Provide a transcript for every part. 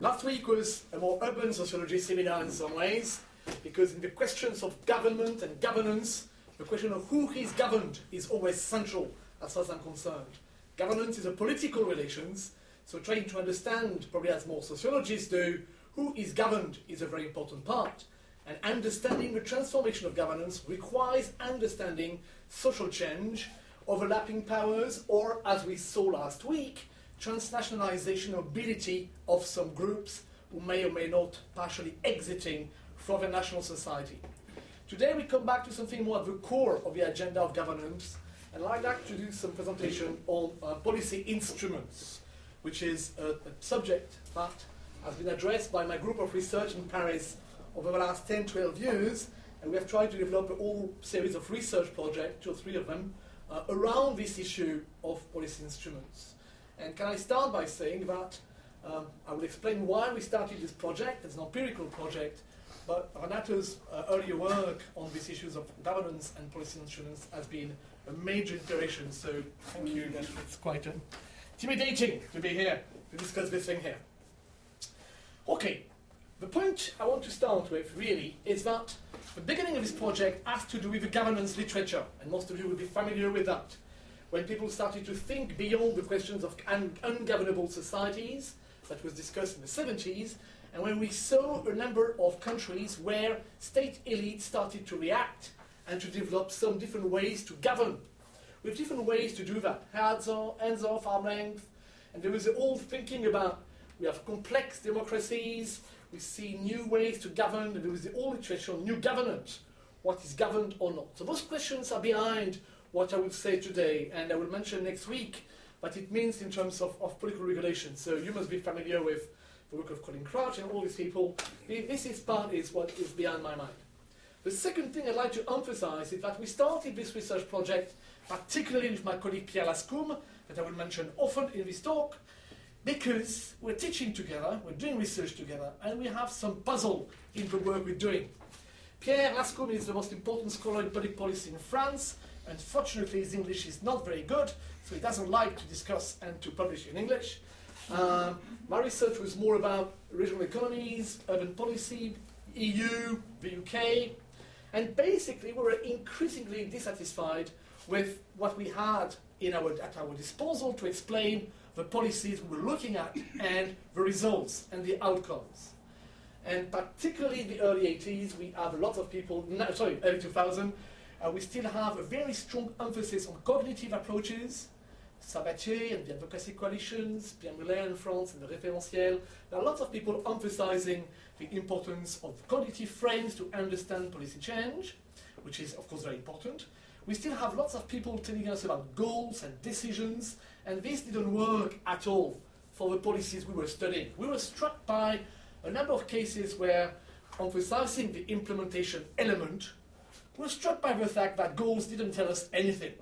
Last week was a more urban sociology seminar in some ways, because in the questions of government and governance, the question of who is governed is always central as far as I'm concerned. Governance is a political relations, so trying to understand, probably as more sociologists do, who is governed is a very important part. And understanding the transformation of governance requires understanding social change, overlapping powers, or, as we saw last week, transnationalization ability of some groups who may or may not partially exiting from the national society. Today we come back to something more at the core of the agenda of governance, and I'd like to do some presentation on policy instruments, which is a subject that has been addressed by my group of research in Paris over the last 10, 12 years, and we have tried to develop a whole series of research projects, 2 or 3 of them, around this issue of policy instruments. And can I start by saying that I will explain why we started this project. It's an empirical project, but Renato's earlier work on these issues of governance and policy instruments has been a major inspiration, so thank you. It's quite intimidating to be here to discuss this thing here. Okay, the point I want to start with really is that the beginning of this project has to do with the governance literature, and most of you will be familiar with that. When people started to think beyond the questions of ungovernable societies that was discussed in the 70s, and when we saw a number of countries where state elites started to react and to develop some different ways to govern, with different ways to do that, hands off, arm length, and there was all thinking about, we have complex democracies, we see new ways to govern, and there was the old literature on new governance, what is governed or not. So those questions are behind what I will say today, and I will mention next week what it means in terms of political regulation. So you must be familiar with the work of Colin Crouch and all these people. This is what is behind my mind. The second thing I'd like to emphasize is that we started this research project, particularly with my colleague Pierre Lascoum, that I will mention often in this talk, because we're teaching together, we're doing research together, and we have some puzzle in the work we're doing. Pierre Lascoum is the most important scholar in public policy in France. Unfortunately, his English is not very good, so he doesn't like to discuss and to publish in English. My research was more about regional economies, urban policy, EU, the UK, and basically we were increasingly dissatisfied with what we had at our disposal to explain the policies we were looking at and the results and the outcomes. And particularly in the early 80s, we have a lot of people, early 2000, we still have a very strong emphasis on cognitive approaches. Sabatier and the advocacy coalitions, Pierre Muller in France and the Référentiel. There are lots of people emphasizing the importance of cognitive frames to understand policy change, which is of course very important. We still have lots of people telling us about goals and decisions, and this didn't work at all for the policies we were studying. We were struck by a number of cases where, emphasizing the implementation element, we were struck by the fact that goals didn't tell us anything.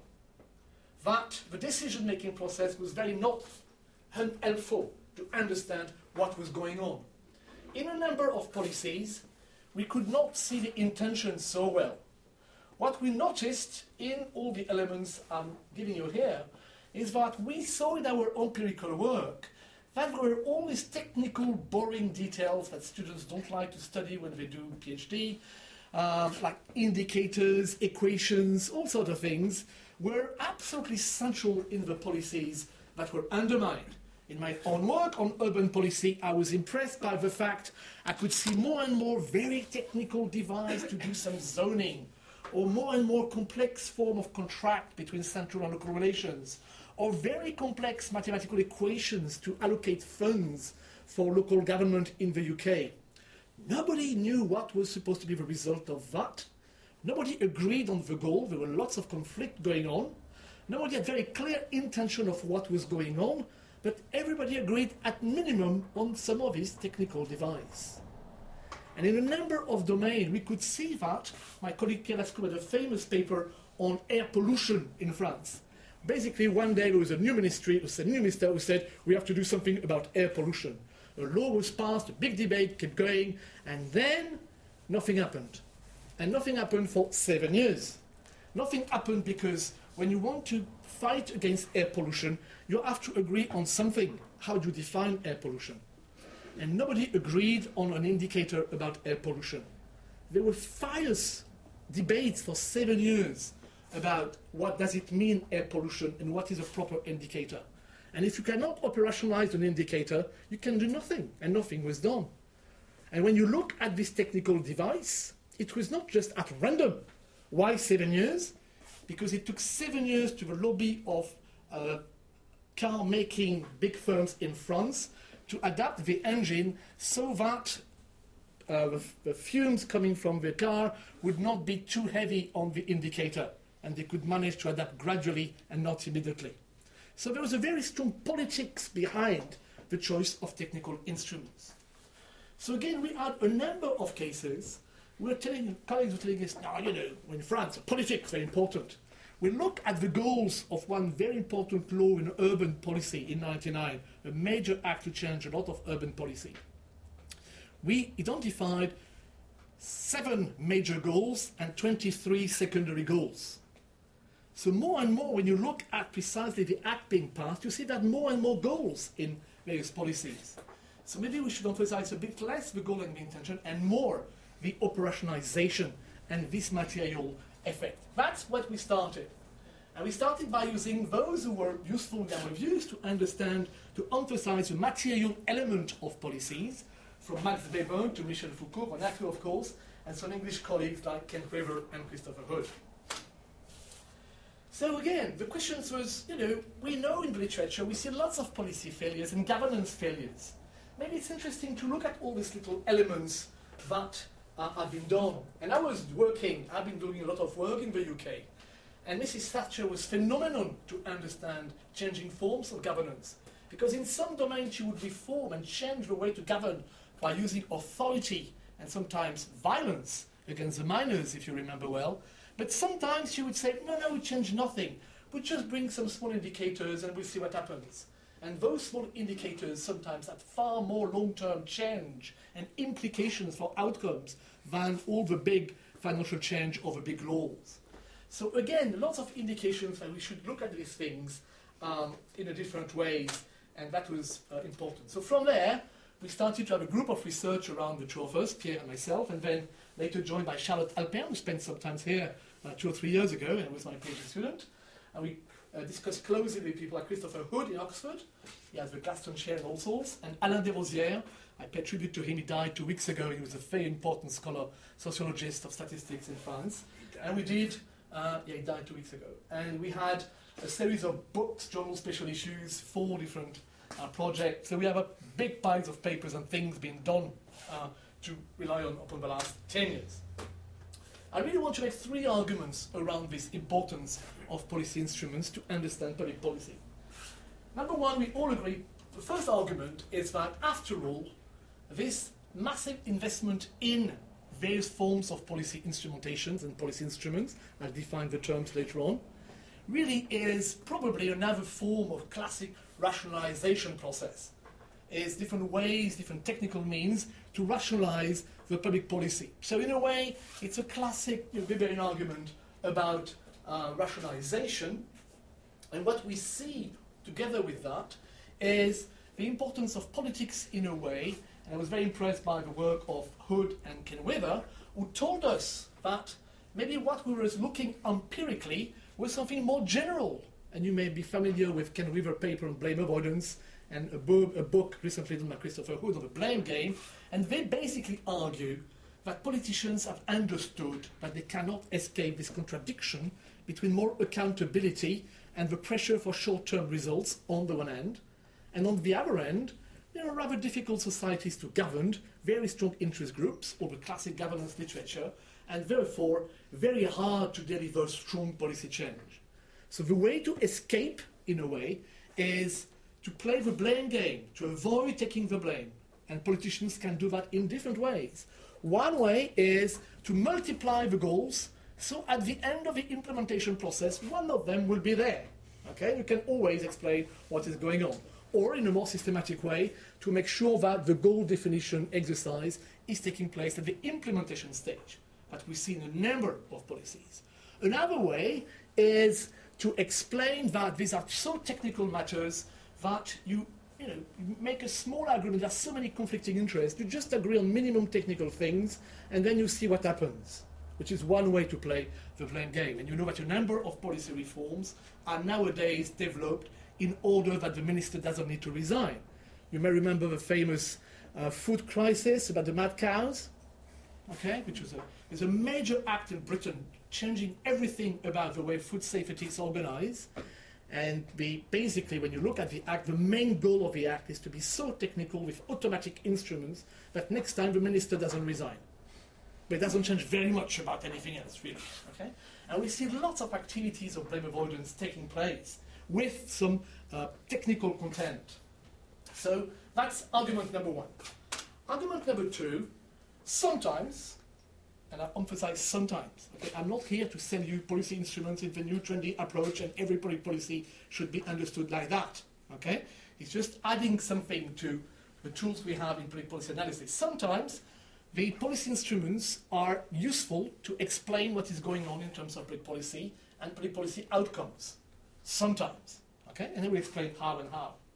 That the decision-making process was very not helpful to understand what was going on. In a number of policies, we could not see the intention so well. What we noticed in all the elements I'm giving you here is that we saw in our empirical work that there were all these technical, boring details that students don't like to study when they do PhD, like indicators, equations, all sorts of things, were absolutely central in the policies that were undermined. In my own work on urban policy, I was impressed by the fact I could see more and more very technical devices to do some zoning, or more and more complex form of contract between central and local relations, or very complex mathematical equations to allocate funds for local government in the UK. Nobody knew what was supposed to be the result of that. Nobody agreed on the goal. There were lots of conflict going on. Nobody had very clear intention of what was going on, but everybody agreed at minimum on some of these technical devices. And in a number of domains, we could see that. My colleague Pierre Lascoum had a famous paper on air pollution in France. Basically, one day there was a new minister who said, we have to do something about air pollution. A law was passed, a big debate kept going, and then nothing happened. And nothing happened for 7 years. Nothing happened because when you want to fight against air pollution, you have to agree on something. How do you define air pollution? and nobody agreed on an indicator about air pollution. There were fierce debates for 7 years about what does it mean, air pollution, and what is a proper indicator. And if you cannot operationalize an indicator, you can do nothing, and nothing was done. And when you look at this technical device, it was not just at random. Why 7 years? Because it took 7 years to the lobby of car-making big firms in France to adapt the engine so that the fumes coming from the car would not be too heavy on the indicator, and they could manage to adapt gradually and not immediately. So there was a very strong politics behind the choice of technical instruments. So again, we had a number of cases where colleagues were telling us, no, you know, in France, politics is very important. We look at the goals of one very important law in urban policy in 1999, a major act to change a lot of urban policy. We identified 7 major goals and 23 secondary goals. So more and more, when you look at precisely the act being passed, you see that more and more goals in various policies. So maybe we should emphasize a bit less the goal and the intention, and more the operationalization and this material effect. That's what we started. And we started by using those who were useful in our reviews to understand, to emphasize the material element of policies, from Max Weber to Michel Foucault, Monaco, of course, and some English colleagues like Ken River and Christopher Hood. So again, the question was, you know, we know in the literature we see lots of policy failures and governance failures. Maybe it's interesting to look at all these little elements that have been done. And I've been doing a lot of work in the UK. And Mrs. Thatcher was phenomenal to understand changing forms of governance. Because in some domains she would reform and change the way to govern by using authority and sometimes violence against the miners, if you remember well. But sometimes she would say, no, we change nothing. We just bring some small indicators and we'll see what happens. And those small indicators sometimes had far more long-term change and implications for outcomes than all the big financial change or the big laws. So again, lots of indications that we should look at these things in a different ways, and that was important. So from there, we started to have a group of research around the two of us, Pierre and myself, and then later joined by Charlotte Alpin, who spent some time here 2 or 3 years ago and was my PhD student. And we discussed closely with people like Christopher Hood in Oxford. He has the Glaston Chair in all sorts. And Alain Desrosières, I pay tribute to him. He died 2 weeks ago. He was a very important scholar, sociologist of statistics in France. And we did, he died 2 weeks ago. And we had a series of books, journals, special issues, 4 different projects. So we have a big piles of papers and things being done to rely on upon the last 10 years. I really want to make 3 arguments around this importance of policy instruments to understand public policy. Number one, we all agree, the first argument is that, after all, this massive investment in various forms of policy instrumentations and policy instruments, I'll define the terms later on, really is probably another form of classic rationalization process. It's different ways, different technical means to rationalize the public policy. So in a way, it's a classic Weberian argument about rationalization. And what we see together with that is the importance of politics in a way. And I was very impressed by the work of Hood and Ken Weber, who told us that maybe what we were looking empirically was something more general. And you may be familiar with Ken Weber's paper on blame avoidance and a book recently done by Christopher Hood on the blame game. And they basically argue that politicians have understood that they cannot escape this contradiction between more accountability and the pressure for short-term results on the one hand, and on the other hand, rather difficult societies to govern, very strong interest groups, or the classic governance literature, and therefore very hard to deliver strong policy change. So the way to escape, in a way, is to play the blame game, to avoid taking the blame. And politicians can do that in different ways. One way is to multiply the goals, so at the end of the implementation process, one of them will be there. Okay? You can always explain what is going on. Or in a more systematic way, to make sure that the goal definition exercise is taking place at the implementation stage, that we see in a number of policies. Another way is to explain that these are so technical matters that you make a small agreement. There's so many conflicting interests. You just agree on minimum technical things, and then you see what happens, which is one way to play the blame game. And you know that a number of policy reforms are nowadays developed in order that the minister doesn't need to resign. You may remember the famous food crisis about the mad cows, okay, which is a major act in Britain, changing everything about the way food safety is organized. And basically, when you look at the Act, the main goal of the Act is to be so technical with automatic instruments that next time the minister doesn't resign. But it doesn't change very much about anything else, really. Okay? And we see lots of activities of blame avoidance taking place with some technical content. So that's argument number one. Argument number two, sometimes, and I emphasize sometimes, okay, I'm not here to sell you policy instruments in the new trendy approach and every public policy should be understood like that. Okay? It's just adding something to the tools we have in public policy analysis. Sometimes the policy instruments are useful to explain what is going on in terms of public policy and public policy outcomes. Sometimes. Okay? And then we explain how and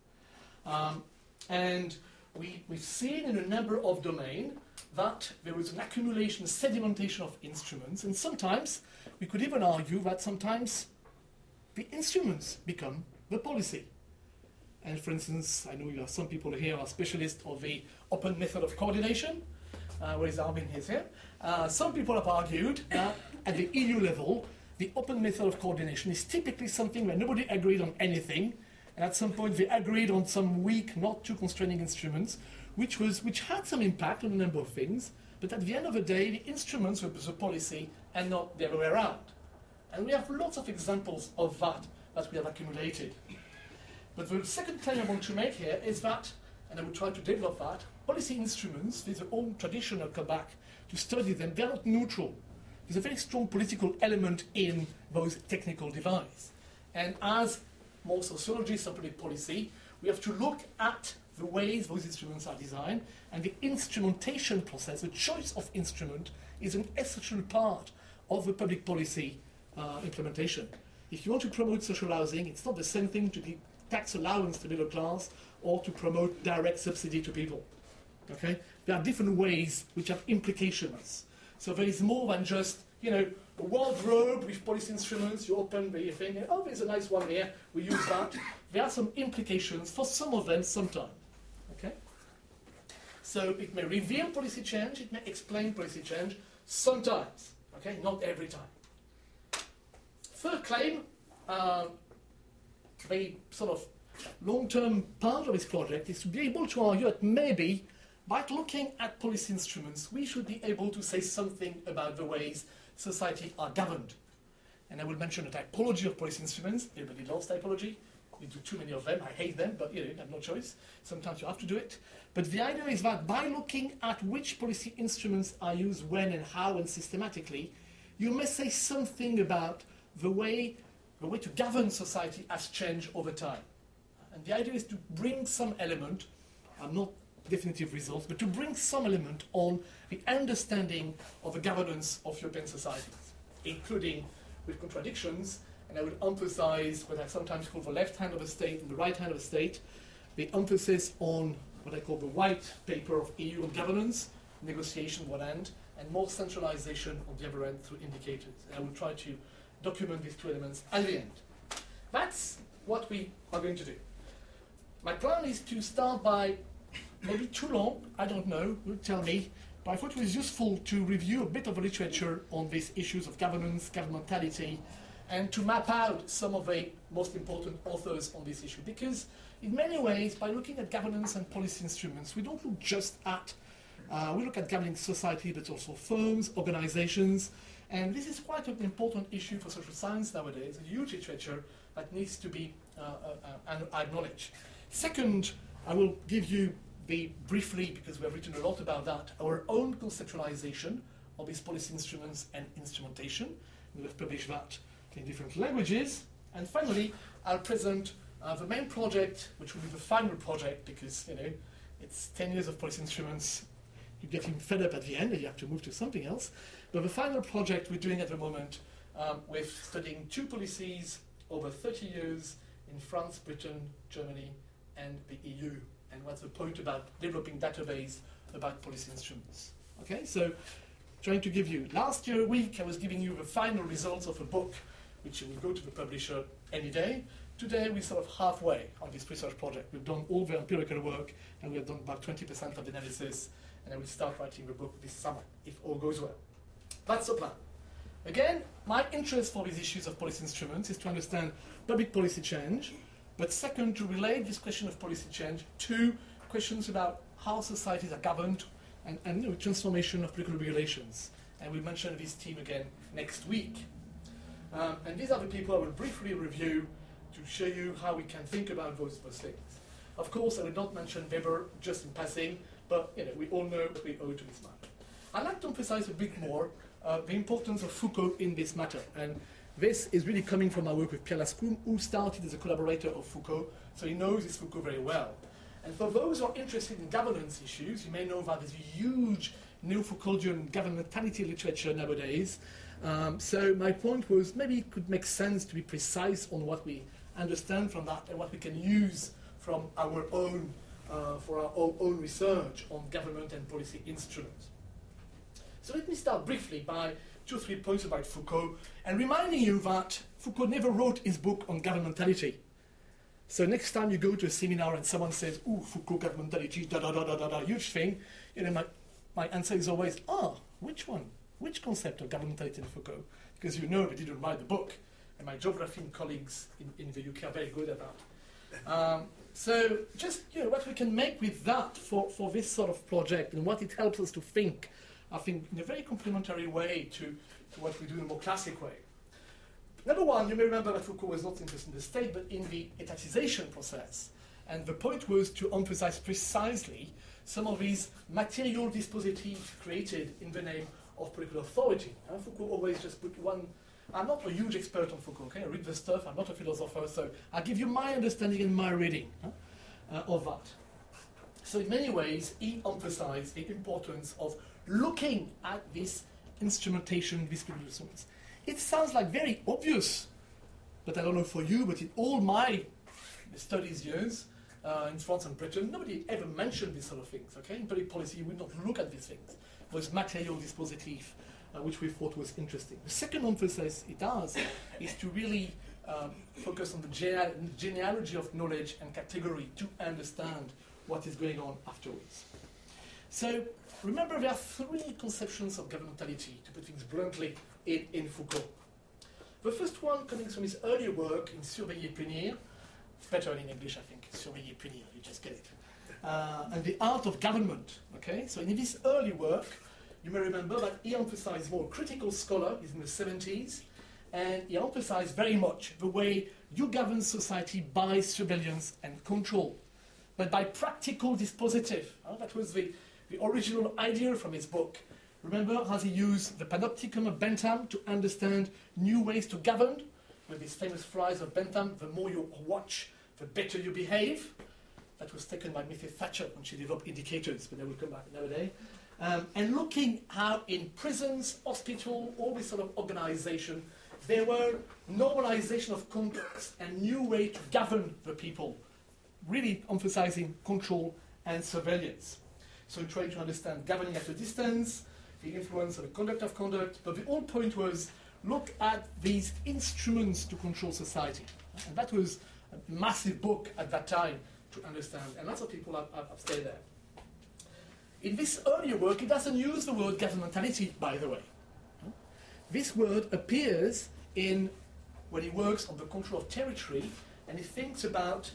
how. And we've seen in a number of domains that there was an accumulation, sedimentation of instruments, and sometimes we could even argue that sometimes the instruments become the policy. And for instance, I know you have some people here are specialists of the open method of coordination. Where is Armin? He's here. Some people have argued that at the EU level, the open method of coordination is typically something where nobody agreed on anything, and at some point they agreed on some weak, not too constraining instruments, which had some impact on a number of things, but at the end of the day, the instruments were the policy and not the other way around. And we have lots of examples of that we have accumulated. But the second claim I want to make here is that, and I will try to develop that, policy instruments, there's a whole tradition, I'll come back to study them, they're not neutral. There's a very strong political element in those technical devices. And as more sociologists of public policy, we have to look at the ways those instruments are designed, and the instrumentation process, the choice of instrument, is an essential part of the public policy implementation. If you want to promote social housing, it's not the same thing to give tax allowance to middle class or to promote direct subsidy to people. Okay? There are different ways which have implications. So there is more than just, a wardrobe with policy instruments. You open the thing, and, oh, there's a nice one here, we use that. There are some implications for some of them sometime. Okay? So it may reveal policy change, it may explain policy change sometimes. Okay? Not every time. Third claim, the sort of long-term part of this project is to be able to argue that maybe by looking at policy instruments, we should be able to say something about the ways society are governed. And I will mention a typology of policy instruments. Everybody loves typology. We do too many of them. I hate them, but you have no choice. Sometimes you have to do it. But the idea is that by looking at which policy instruments are used when and how and systematically, you may say something about the way to govern society has changed over time. And the idea is to bring some element, not definitive results, but to bring some element on the understanding of the governance of European societies, including with contradictions, and I would emphasize what I sometimes call the left hand of the state and the right hand of the state, the emphasis on what I call the white paper of EU on governance, negotiation on one end, and more centralization on the other end through indicators. And I will try to document these two elements at the end. That's what we are going to do. My plan is to start by, maybe too long, I don't know, you'll tell me, but I thought it was useful to review a bit of the literature on these issues of governance, governmentality, and to map out some of the most important authors on this issue. Because in many ways, by looking at governance and policy instruments, we don't look just at, we look at governing society, but also firms, organizations, and this is quite an important issue for social science nowadays, a huge literature that needs to be acknowledged. Second, I will give you briefly, because we have written a lot about that, our own conceptualization of these policy instruments and instrumentation. We have published that in different languages. And finally, I'll present the main project, which will be the final project, because it's 10 years of policy instruments. You're getting fed up at the end, and you have to move to something else. But the final project we're doing at the moment, with studying two policies over 30 years in France, Britain, Germany, and the EU, and what's the point about developing database about policy instruments. Okay, so trying to give you, last week I was giving you the final results of a book which will go to the publisher any day. Today we're sort of halfway on this research project. We've done all the empirical work and we have done about 20% of the analysis, and I will start writing the book this summer if all goes well. That's the plan. Again, my interest for these issues of policy instruments is to understand public policy change, but second, to relate this question of policy change to questions about how societies are governed and transformation of political regulations. And we'll mention this theme again next week. And these are the people I will briefly review to show you how we can think about those things. Of course, I will not mention Weber just in passing, but we all know what we owe to this matter. I'd like to emphasize a bit more the importance of Foucault in this matter. And this is really coming from our work with Pierre Lascoume, who started as a collaborator of Foucault, so he knows this Foucault very well. And for those who are interested in governance issues, you may know that there's a huge neo-Foucauldian governmentality literature nowadays. So my point was maybe it could make sense to be precise on what we understand from that and what we can use from our own, for our own research on government and policy instruments. So let me start briefly by 2 or 3 points about Foucault and reminding you that Foucault never wrote his book on governmentality. So next time you go to a seminar and someone says, "Ooh, Foucault governmentality, huge thing," my answer is always, which one? Which concept of governmentality in Foucault? Because they didn't write the book, and my geography colleagues in the UK are very good at that. So just what we can make with that for this sort of project and what it helps us to think, I think, in a very complementary way to what we do in a more classic way. Number one, you may remember that Foucault was not interested in the state, but in the etatization process. And the point was to emphasize precisely some of these material dispositives created in the name of political authority. Foucault always just put one. I'm not a huge expert on Foucault, okay? I read the stuff, I'm not a philosopher, so I'll give you my understanding and my reading of that. So in many ways, he emphasized the importance of looking at this instrumentation, these political instruments. It sounds like very obvious, but I don't know for you, but in all my studies years in France and Britain, nobody ever mentioned these sort of things, okay? In public policy, you would not look at these things. It was material dispositive, which we thought was interesting. The second emphasis it does is to really focus on the genealogy of knowledge and category to understand what is going on afterwards. So remember, there are 3 conceptions of governmentality, to put things bluntly, in Foucault. The first one coming from his earlier work in Surveiller Punir. It's better in English, I think. Surveiller Punir, you just get it. And the art of government. Okay, so in this early work, you may remember that he emphasized more critical scholar. He's in the 70s, and he emphasized very much the way you govern society by surveillance and control, but by practical dispositive. That was the original idea from his book. Remember how he used the panopticon of Bentham to understand new ways to govern, with this famous phrase of Bentham, the more you watch, the better you behave. That was taken by Mrs. Thatcher when she developed indicators, but I will come back another day. And looking how in prisons, hospitals, all this sort of organization, there were normalization of conduct and new way to govern the people, really emphasizing control and surveillance. So trying to understand governing at a distance, the influence of the conduct of conduct, but the whole point was look at these instruments to control society. And that was a massive book at that time to understand, and lots of people have stayed there. In this earlier work, he doesn't use the word governmentality, by the way. This word appears when he works on the control of territory, and he thinks about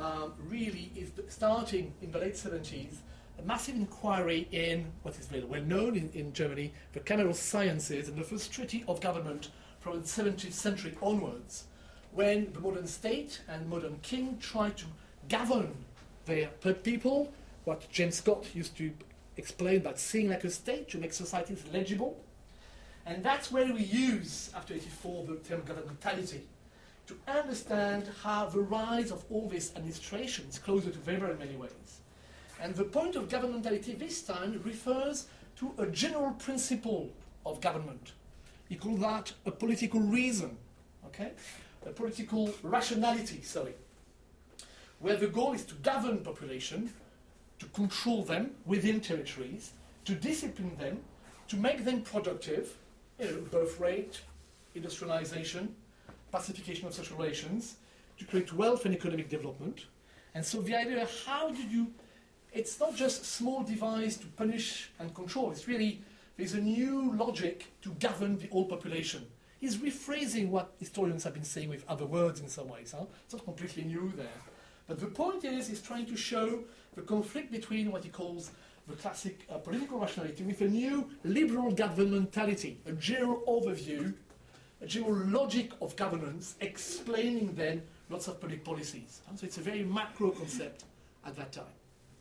starting in the late 70s, a massive inquiry in what is very well known in Germany, the cameral sciences, and the first treaty of government from the 17th century onwards, when the modern state and modern king tried to govern their people, what James Scott used to explain about seeing like a state to make societies legible. And that's where we use, after 84, the term governmentality, to understand how the rise of all this administration is closer to Weber in many ways. And the point of governmentality this time refers to a general principle of government. He called that a political reason, okay? A political rationality, sorry. where the goal is to govern population, to control them within territories, to discipline them, to make them productive, birth rate, industrialization, pacification of social relations, to create wealth and economic development. And so the idea of how did you, it's not just small device to punish and control, it's really, there's a new logic to govern the whole population. He's rephrasing what historians have been saying with other words in some ways. It's not completely new there. But the point is, he's trying to show the conflict between what he calls the classic political rationality with a new liberal governmentality, a general overview, a general logic of governance, explaining then lots of public policies. So it's a very macro concept at that time.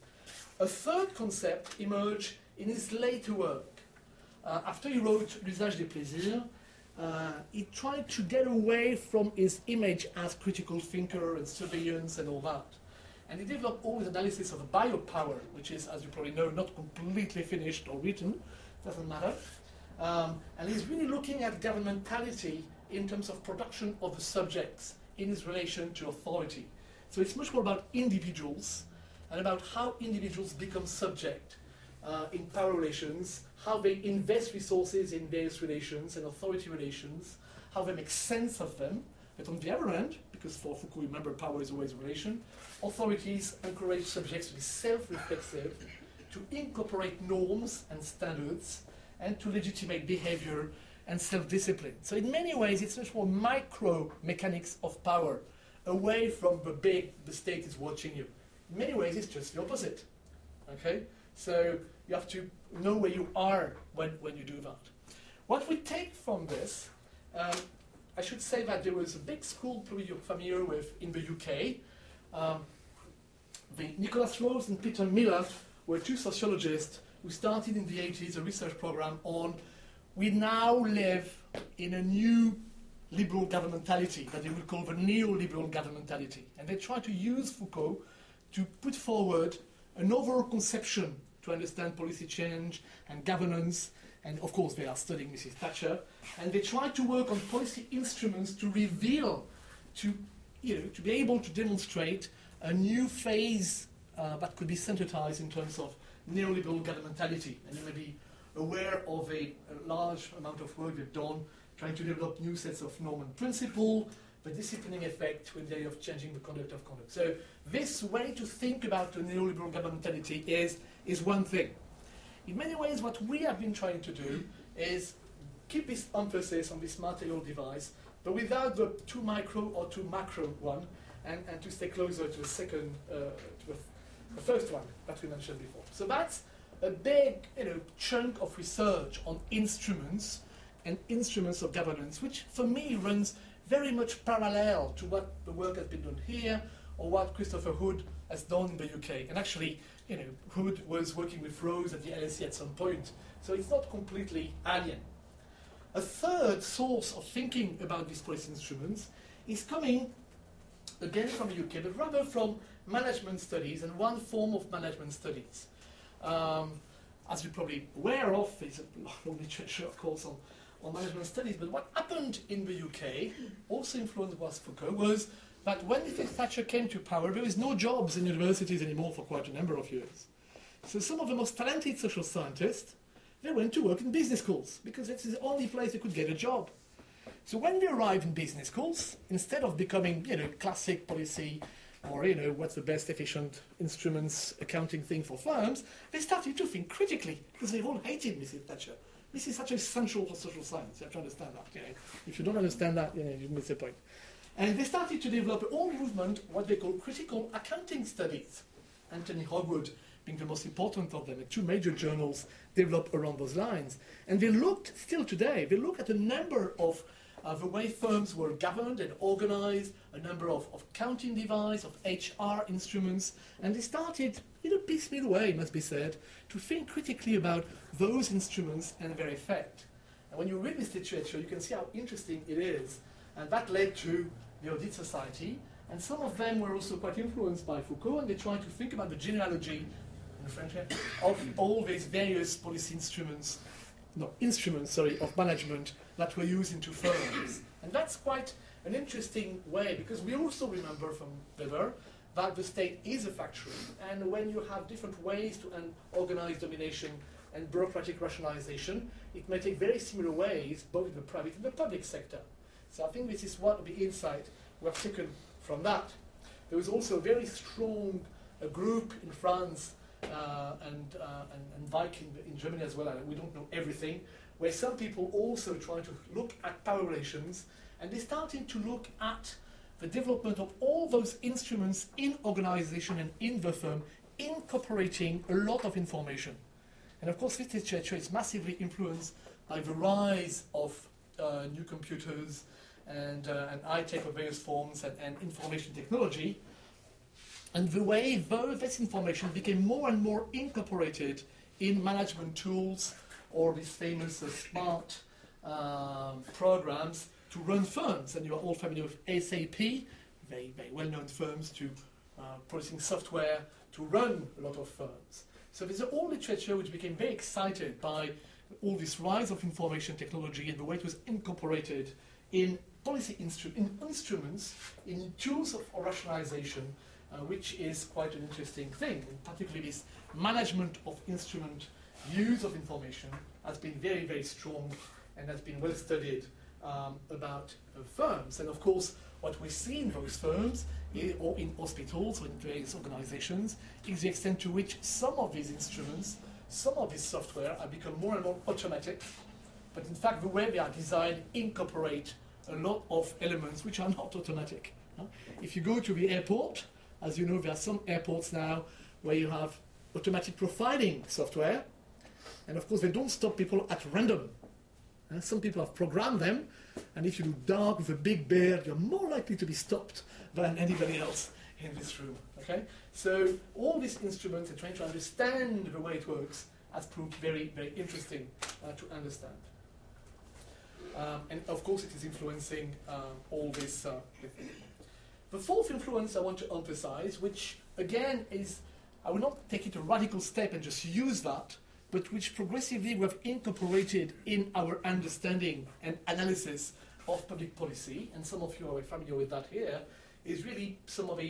A third concept emerged in his later work. After he wrote L'usage des plaisirs, he tried to get away from his image as critical thinker and surveillance and all that. And he developed all his analysis of biopower, which is, as you probably know, not completely finished or written, doesn't matter. And he's really looking at governmentality in terms of production of the subjects in his relation to authority. So it's much more about individuals and about how individuals become subject in power relations, how they invest resources in various relations and authority relations, how they make sense of them. But on the other hand, because for Foucault, remember, power is always relation, authorities encourage subjects to be self-reflexive, to incorporate norms and standards, and to legitimate behavior and self-discipline. So in many ways, it's much more micro mechanics of power, away from the big, the state is watching you. In many ways, it's just the opposite. Okay? So you have to know where you are when you do that. What we take from this, I should say that there was a big school, probably you're familiar with, in the UK. Nicholas Rose and Peter Miller were two sociologists who started in the 80s a research program on we now live in a new liberal governmentality that they would call the neoliberal governmentality. And they try to use Foucault to put forward an overall conception to understand policy change and governance. And of course, they are studying Mrs. Thatcher. And they try to work on policy instruments to reveal, to be able to demonstrate a new phase that could be synthesized in terms of neoliberal governmentality. And you may be aware of a large amount of work they've done trying to develop new sets of norm and principle, the disciplining effect with the idea of changing the conduct of conduct. So this way to think about the neoliberal governmentality is one thing. In many ways, what we have been trying to do is keep this emphasis on this material device, but without the too micro or too macro one, and to stay closer to the second, to the first one that we mentioned before. So that's a big chunk of research on instruments and instruments of governance, which for me runs very much parallel to what the work has been done here or what Christopher Hood has done in the UK. And actually, Hood was working with Rose at the LSE at some point, so it's not completely alien. A third source of thinking about these policy instruments is coming again from the UK, but rather from management studies and one form of management studies. As you're probably aware of, there's a lot of literature, of course, on management studies, but what happened in the UK, also influenced by Foucault, was that when Mrs. Thatcher came to power, there was no jobs in universities anymore for quite a number of years. So some of the most talented social scientists, they went to work in business schools, because it's the only place they could get a job. So when they arrived in business schools, instead of becoming, classic policy, or, what's the best efficient instruments accounting thing for firms, they started to think critically, because they all hated Mrs. Thatcher. Mrs. Thatcher is central for social science. You have to understand that. If you don't understand that, you miss the point. And they started to develop a whole movement, what they call critical accounting studies. Anthony Hogwood being the most important of them, and two major journals developed around those lines. And they looked, still today, they look at a number of the way firms were governed and organized, a number of accounting devices, of HR instruments, and they started, in a piecemeal way, must be said, to think critically about those instruments and their effect. And when you read this literature, you can see how interesting it is. And that led to the Audit Society, and some of them were also quite influenced by Foucault, and they tried to think about the genealogy, in French, of all these various policy instruments of management that were used into firms. And that's quite an interesting way, because we also remember from Weber that the state is a factory, and when you have different ways to organize domination and bureaucratic rationalization, it may take very similar ways, both in the private and the public sector. So I think this is one of the insight we have taken from that. There was also a very strong group in France and Viking in Germany as well, and we don't know everything, where some people also try to look at power relations, and they're starting to look at the development of all those instruments in organization and in the firm, incorporating a lot of information. And of course, this literature is massively influenced by the rise of new computers and high-tech of various forms and information technology, and the way this information became more and more incorporated in management tools or these famous smart programs to run firms. And you are all familiar with SAP, very, very well-known firms to producing software to run a lot of firms. So there's all literature which became very excited by all this rise of information technology and the way it was incorporated in policy instruments, in tools of rationalization, which is quite an interesting thing. And particularly this management of instrument, use of information has been very, very strong and has been well studied about firms. And of course, what we see in those firms, or in hospitals, or in various organizations, is the extent to which some of these instruments, some of this software have become more and more automatic, but in fact the way they are designed incorporate a lot of elements which are not automatic. If you go to the airport, as you know, there are some airports now where you have automatic profiling software, and of course they don't stop people at random. Some people have programmed them, and if you do dark with a big beard, you're more likely to be stopped than anybody else in this room. Okay? So all these instruments and trying to understand the way it works has proved very, very interesting to understand. And of course it is influencing all this. The fourth influence I want to emphasize, which again is, I will not take it a radical step and just use that, but which progressively we have incorporated in our understanding and analysis of public policy, and some of you are familiar with that here, is really some of the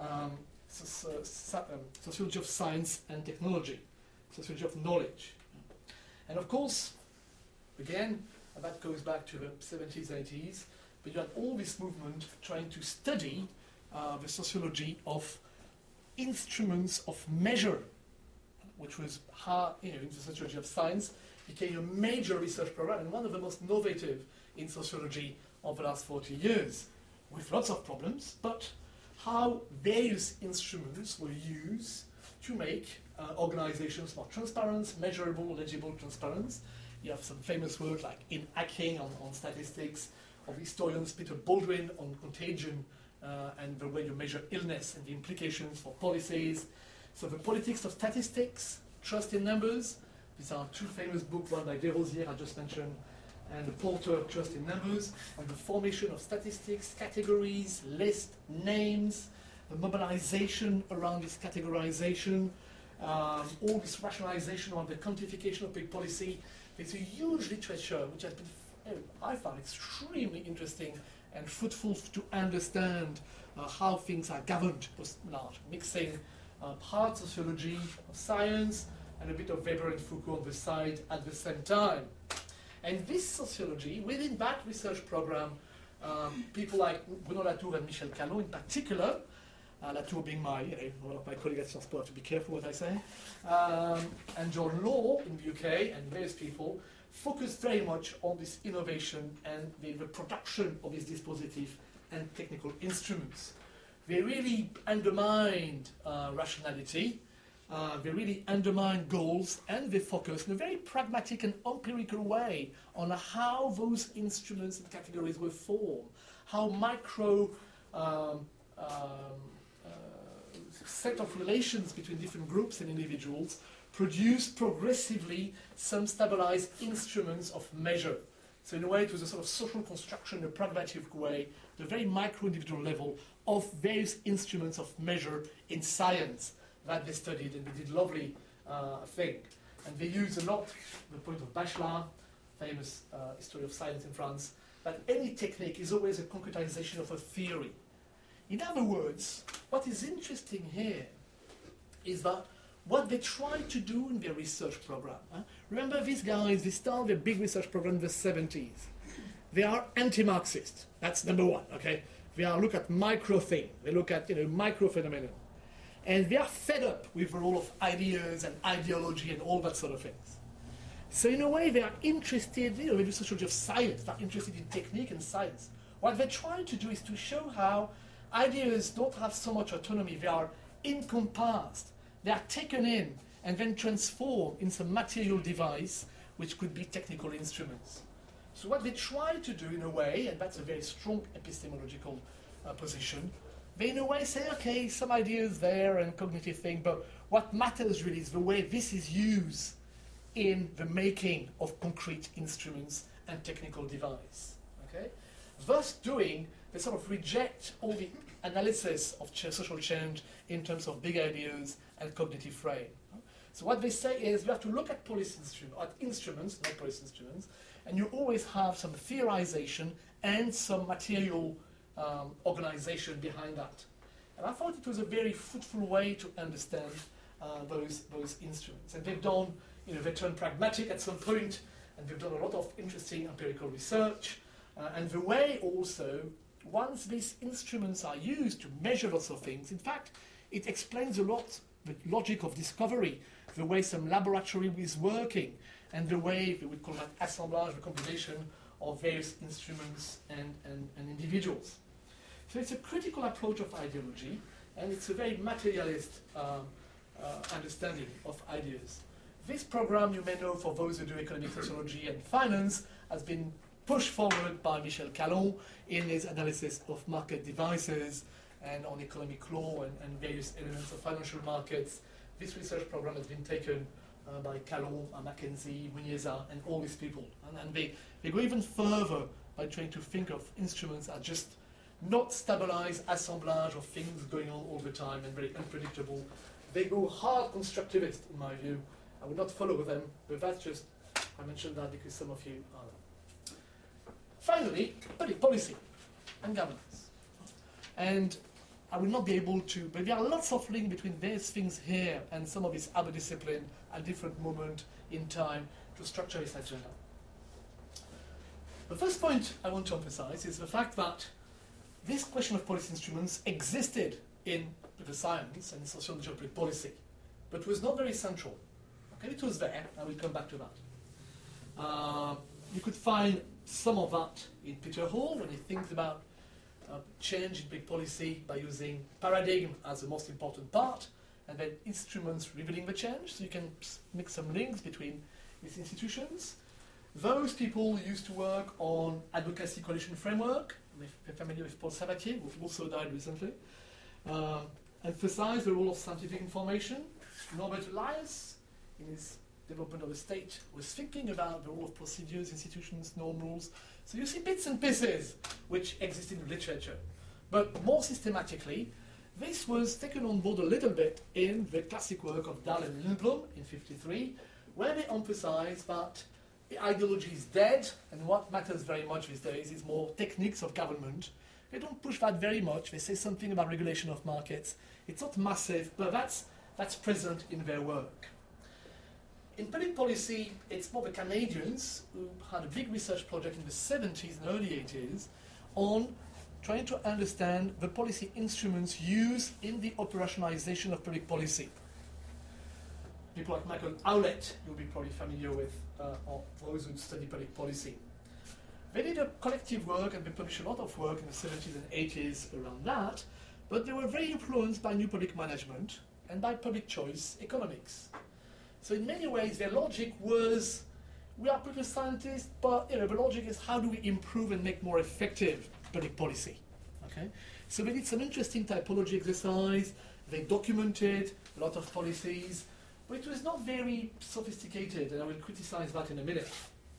sociology of science and technology, sociology of knowledge. And of course, again, that goes back to the 70s, 80s, but you had all this movement trying to study the sociology of instruments of measure, which was in the sociology of science, became a major research program and one of the most innovative in sociology of the last 40 years, with lots of problems, but how various instruments were used to make organizations more transparent, measurable, legible, transparent. You have some famous work like in hacking on statistics of historians Peter Baldwin on contagion and the way you measure illness and the implications for policies. So the politics of statistics, trust in numbers. These are two famous books, one by Desrosiers I just mentioned, and the Porter, Trust in Numbers, and the formation of statistics, categories, lists, names, the mobilization around this categorization, all this rationalization around the quantification of public policy. There's a huge literature which has been, I found, extremely interesting and fruitful to understand how things are governed, mixing hard sociology of science and a bit of Weber and Foucault on the side at the same time. And this sociology, within that research program, people like Bruno Latour and Michel Callot in particular, Latour being one of my colleagues at Sciences Po, I have to be careful what I say, and John Law in the UK and various people, focused very much on this innovation and the production of these dispositive and technical instruments. They really undermined rationality, they really undermined goals, and they focused in a very pragmatic and empirical way on how those instruments and categories were formed, how micro set of relations between different groups and individuals produce progressively some stabilized instruments of measure. So in a way it was a sort of social construction in a pragmatic way, the very micro-individual level of various instruments of measure in science that they studied, and they did lovely thing. And they used a lot, the point of Bachelard, famous history of science in France, that any technique is always a concretization of a theory. In other words, what is interesting here is that what they try to do in their research program. Remember these guys, they start their big research program in the 70s. They are anti-Marxist. That's number one, okay? They are look at micro thing. They look at micro phenomenon. And they are fed up with the role of ideas and ideology and all that sort of things. So in a way, they are interested, in the sociology of science. They're interested in technique and science. What they're trying to do is to show how ideas don't have so much autonomy. They are encompassed. They are taken in and then transformed in some material device, which could be technical instruments. So what they try to do in a way, and that's a very strong epistemological position, they in a way say, okay, some ideas there and cognitive thing, but what matters really is the way this is used in the making of concrete instruments and technical device. Okay? Thus doing, they sort of reject all the analysis of social change in terms of big ideas and cognitive frame. So what they say is you have to look at policy instruments, not policy instruments, and you always have some theorization and some material organization behind that. And I thought it was a very fruitful way to understand those instruments. And they've done, they turned pragmatic at some point, and they've done a lot of interesting empirical research. And the way also, once these instruments are used to measure lots of things, in fact, it explains a lot the logic of discovery, the way some laboratory is working, and the way we would call that assemblage, the combination of various instruments and individuals. So it's a critical approach of ideology, and it's a very materialist understanding of ideas. This program, you may know for those who do economic sociology and finance, has been pushed forward by Michel Calon in his analysis of market devices and on economic law and various elements of financial markets. This research program has been taken by Calon, Mackenzie, Muniesa, and all these people. And they go even further by trying to think of instruments as just not stabilized assemblage of things going on all the time and very unpredictable. They go hard constructivist, in my view. I will not follow them, but that's just, I mentioned that because some of you are there. Finally, public policy and governance. And I will not be able to, but there are lots of links between these things here and some of these other disciplines at different moment in time to structure this agenda. The first point I want to emphasize is the fact that this question of policy instruments existed in the science and sociology of public policy, but was not very central. Okay, it was there, I will come back to that. You could find some of that in Peter Hall when he thinks about change in public policy by using paradigm as the most important part, and then instruments revealing the change, so you can make some links between these institutions. Those people used to work on advocacy coalition framework. We're familiar with Paul Sabatier, who also died recently. Emphasize the role of scientific information. Norbert Elias, in his development of the state, was thinking about the role of procedures, institutions, norm rules. So you see bits and pieces which exist in the literature. But more systematically, this was taken on board a little bit in the classic work of Dahl and Lindblom in 1953, where they emphasize that the ideology is dead, and what matters very much these days is more techniques of government. They don't push that very much. They say something about regulation of markets. It's not massive, but that's present in their work. In public policy, it's more the Canadians who had a big research project in the 70s and early 80s on trying to understand the policy instruments used in the operationalization of public policy. People like Michael Howlett, you'll be probably familiar with, or those who study public policy. They did a collective work and they published a lot of work in the 70s and 80s around that, but they were very influenced by new public management and by public choice economics. So in many ways, their logic was, we are political scientists, but the logic is how do we improve and make more effective public policy? Okay? So they did some interesting typology exercise. They documented a lot of policies, but it was not very sophisticated, and I will criticize that in a minute.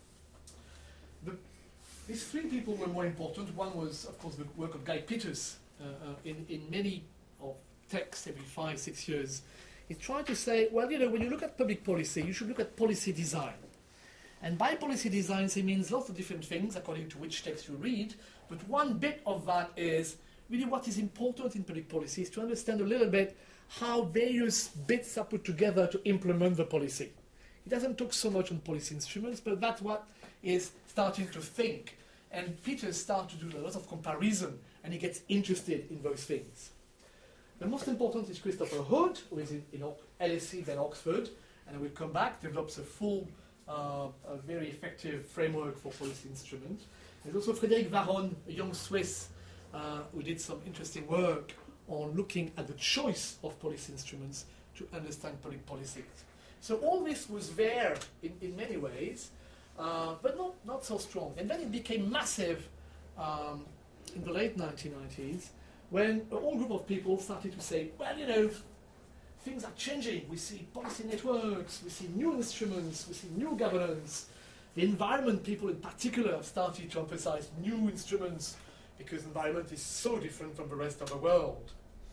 These three people were more important. One was, of course, the work of Guy Peters in many of texts every 5-6 years. He tried to say, well, when you look at public policy, you should look at policy design. And by policy design, he means lots of different things according to which text you read, but one bit of that is really what is important in public policy is to understand a little bit how various bits are put together to implement the policy. It doesn't talk so much on policy instruments, but that's what is starting to think. And Peter starts to do a lot of comparison, and he gets interested in those things. The most important is Christopher Hood, who is in LSE, then Oxford, and will come back, develops a full, a very effective framework for policy instruments. There's also Frédéric Varron, a young Swiss, who did some interesting work on looking at the choice of policy instruments to understand public policies. So all this was there in many ways, but not so strong. And then it became massive in the late 1990s when a whole group of people started to say, well, you know, things are changing. We see policy networks, we see new instruments, we see new governance. The environment people in particular have started to emphasize new instruments because the environment is so different from the rest of the world.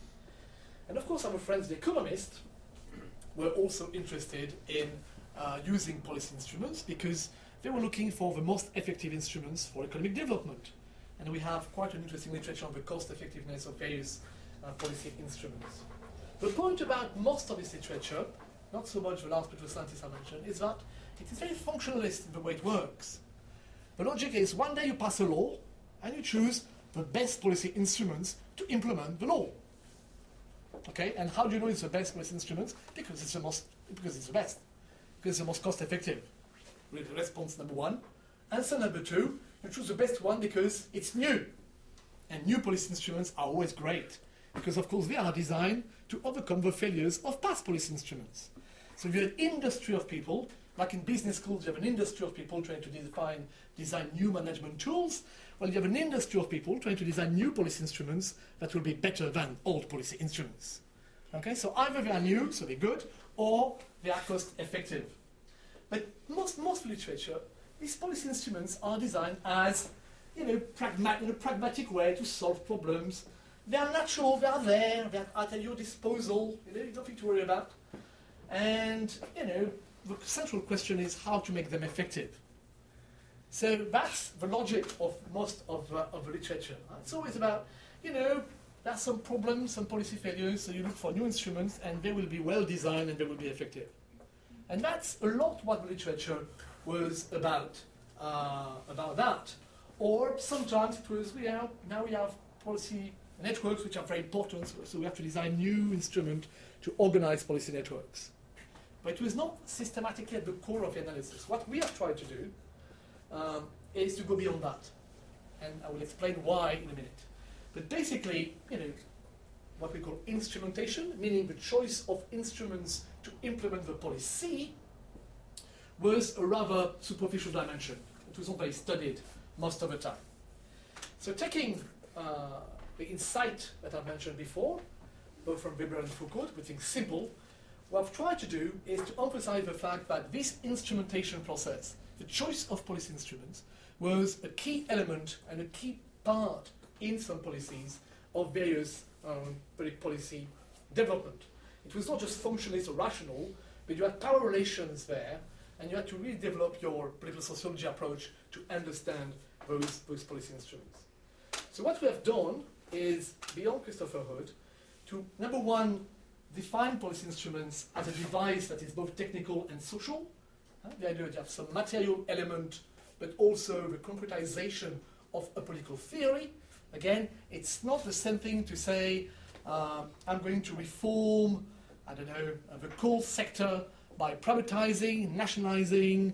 And of course, our friends, the economists, were also interested in using policy instruments because they were looking for the most effective instruments for economic development. And we have quite an interesting literature on the cost effectiveness of various policy instruments. The point about most of this literature, not so much the last political scientists I mentioned, is that it is very functionalist in the way it works. The logic is one day you pass a law and you choose the best policy instruments to implement the law. Okay, and how do you know it's the best policy instruments? Because it's the best. Because it's the most cost effective. Really, response number one. Answer number two, you choose the best one because it's new. And new policy instruments are always great. Because of course they are designed to overcome the failures of past policy instruments. So if you have an industry of people, like in business schools you have an industry of people trying to design new management tools, well you have an industry of people trying to design new policy instruments that will be better than old policy instruments. Okay, so either they are new, so they're good, or they are cost effective. But most literature, these policy instruments are designed as in a pragmatic way to solve problems. They are natural, they are there, they are at your disposal, you have nothing to worry about. And, the central question is how to make them effective. So that's the logic of most of the literature. It's always about, there are some problems, some policy failures, so you look for new instruments and they will be well designed and they will be effective. And that's a lot what the literature was about that. Or sometimes it was, now we have policy networks which are very important, so we have to design new instruments to organize policy networks. But it was not systematically at the core of the analysis. What we have tried to do is to go beyond that. And I will explain why in a minute. But basically, what we call instrumentation, meaning the choice of instruments to implement the policy, was a rather superficial dimension. It was not very studied most of the time. So taking the insight that I mentioned before, both from Weber and Foucault, we think simple, what I've tried to do is to emphasize the fact that this instrumentation process, the choice of policy instruments, was a key element and a key part in some policies of various public policy development. It was not just functionalist or rational, but you had power relations there, and you had to really develop your political sociology approach to understand those policy instruments. So what we have done is, beyond Christopher Hood, to, number one, define policy instruments as a device that is both technical and social. The idea that you have some material element, but also the concretization of a political theory. Again, it's not the same thing to say, I'm going to reform, the coal sector by privatizing, nationalizing,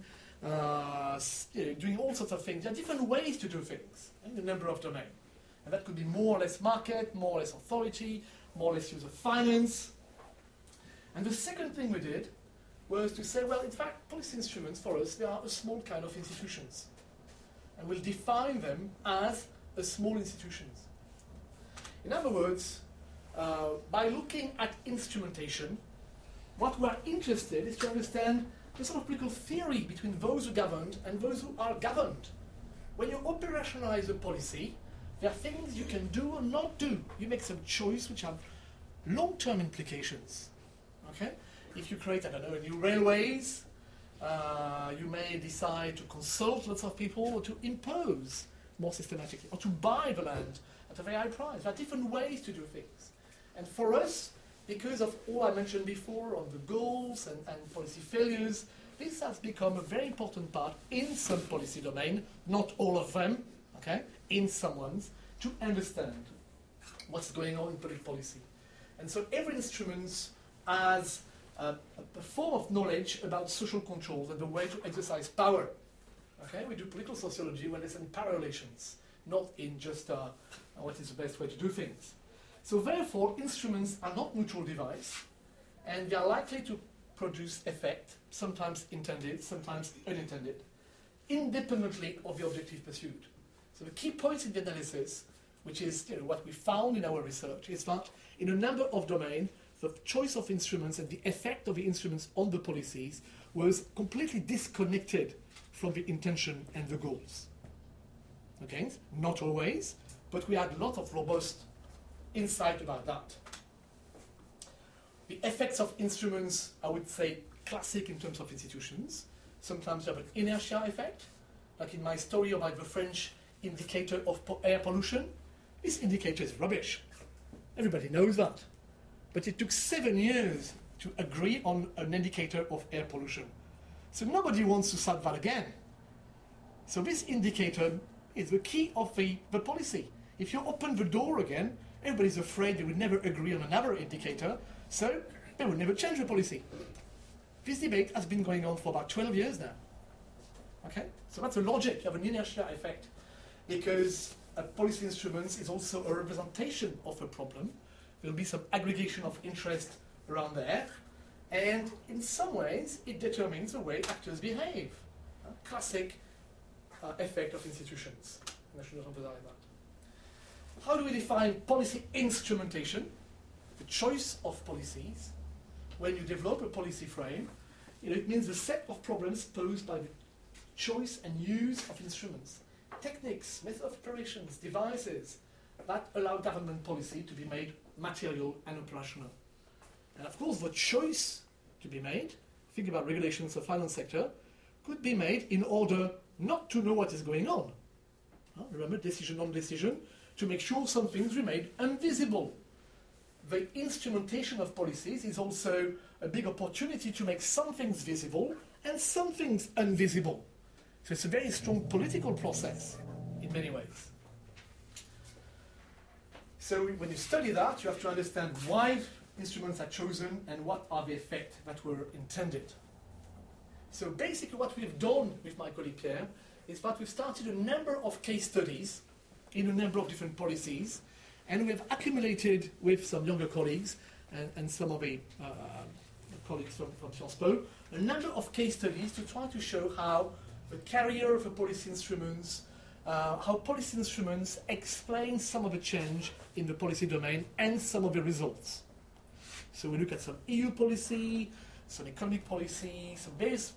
doing all sorts of things. There are different ways to do things in a number of domains. And that could be more or less market, more or less authority, more or less use of finance. And the second thing we did was to say, well, in fact, policy instruments for us, they are a small kind of institutions. And we'll define them as a small institutions. In other words, by looking at instrumentation, what we're interested in is to understand the sort of political theory between those who governed and those who are governed. When you operationalize a policy, there are things you can do or not do. You make some choice which have long-term implications. Okay? If you create, new railways, you may decide to consult lots of people or to impose more systematically, or to buy the land at a very high price. There are different ways to do things. And for us, because of all I mentioned before on the goals and policy failures, this has become a very important part in some policy domain, not all of them, okay, in some ones, to understand what's going on in public policy. And so every instrument has a form of knowledge about social controls and the way to exercise power. Okay, we do political sociology when it's in power relations, not in just what is the best way to do things. So therefore, instruments are not neutral devices, and they are likely to produce effect, sometimes intended, sometimes unintended, independently of the objective pursued. So the key point in the analysis, which is what we found in our research, is that in a number of domains, the choice of instruments and the effect of the instruments on the policies was completely disconnected from the intention and the goals. Okay, not always, but we had a lot of robust insight about that. The effects of instruments, I would say, classic in terms of institutions. Sometimes you have an inertia effect, like in my story about the French indicator of air pollution. This indicator is rubbish. Everybody knows that. But it took 7 years to agree on an indicator of air pollution. So nobody wants to start that again. So this indicator is the key of the policy. If you open the door again, everybody's afraid they will never agree on another indicator, so they will never change the policy. This debate has been going on for about 12 years now. Okay? So that's the logic. You have an inertia effect, because a policy instrument is also a representation of a problem. There will be some aggregation of interest around there, and in some ways it determines the way actors behave. Classic effect of institutions. And I should not emphasize that. How do we define policy instrumentation? The choice of policies. When you develop a policy frame, it means the set of problems posed by the choice and use of instruments, techniques, methods of operations, devices that allow government policy to be made material and operational. And of course, the choice to be made, think about regulations of the finance sector, could be made in order not to know what is going on. Remember, decision on decision, to make sure some things remain invisible. The instrumentation of policies is also a big opportunity to make some things visible and some things invisible. So it's a very strong political process in many ways. So when you study that, you have to understand why instruments are chosen and what are the effects that were intended. So basically what we've done with my colleague Pierre is that we've started a number of case studies in a number of different policies, and we've accumulated with some younger colleagues and some of the colleagues from Sciences Po, a number of case studies to try to show how the carrier of a policy instruments, how policy instruments explain some of the change in the policy domain and some of the results. So we look at some EU policy, some economic policy, some various